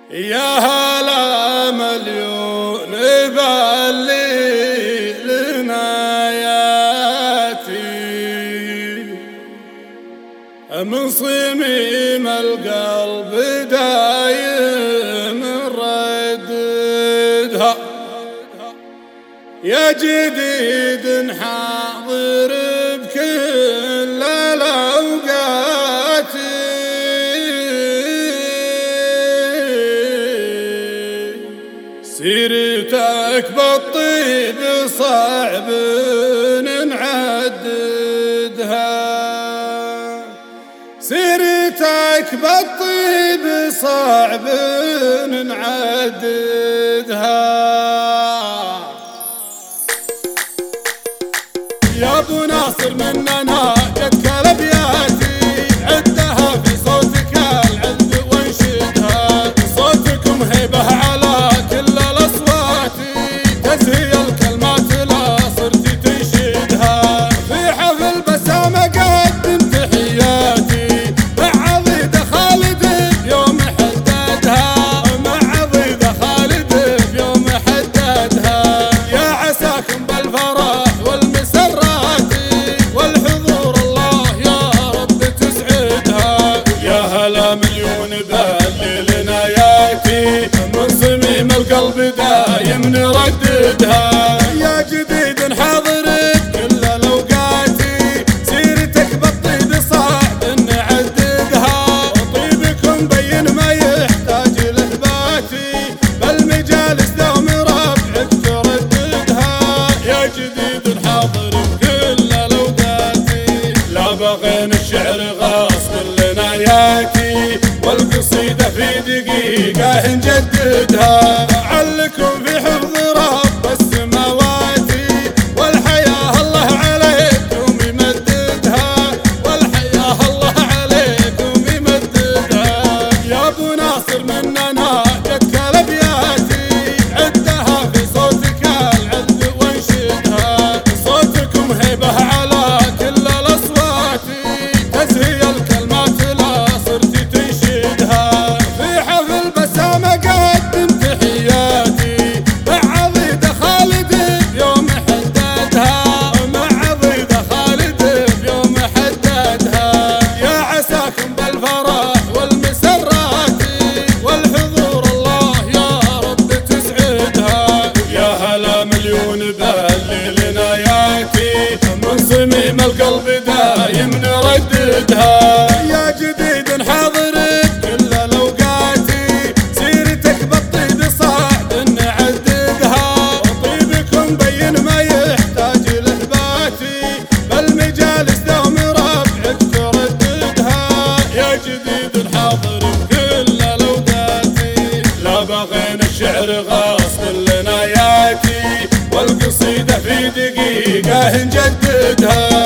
يا هلا مليون بلي لناياتي من صميم القلب دايم نرددها، يا جديد حاضر بكل الأوقات، سيرتك بالطيب صعب نعددها، سيرتك بالطيب صعب نعددها. يا ابو ناصر مننا جتك الابياتي، عدها في صوتك العذب وانشدها، صوتكم هيبه على كل الاصوات، تزهي الكلمات لا صرت تنشدها، في حفل بسامه قدم تحياتي مع عضيد خالد بيوم حددها، مع عضيد خالد بيوم حددها، يا عساكم بالفرح والمسرات والحضور الله يا رب تسعدها، يا هلا مليون بلي لناياتي من صميم القلب دايم نرددها، يا جديد حاضر بكل الاوقات، سيرتك بالطيب صعب نعددها، وطيبكم بين ما يحتاج الاثبات، بالمجالس دوم ربعك ترددها، يا جديد حاضر بكل الاوقات، لا بغين الشعر غاصب لناياتي، والقصيدة في دقيقة نجددها، علكم في حفظ رب السماوات، والحياة الله عليكم يمددها، والحياة الله عليكم يمددها. يا ابو ناصر مننا جتك الابياتي، عدها في صوتك العذب وانشدها، صوتكم هيبه على كل الاصوات، تزهي الكلمات لا صرت تنشدها، في حفل بسامه قدم تحياتي مع عضيد خالد بيوم حددها، مع عضيد خالد بيوم حددها، يا عساكم بالفرح والمسرات والحضور الله يا رب تسعدها، يا هلا مليون بلي لناياتي من صميم القلب دايم نرددها، يا جديد حاضر بكل الاوقات، سيرتك بالطيب صعب نعددها، وطيبكم بين ما يحتاج الاثبات، بالمجالس دوم ربعك ترددها، يا جديد حاضر بكل الاوقات، لا بغين الشعر غاصب لناياتي، والقصيدة في دقيقة نجددها.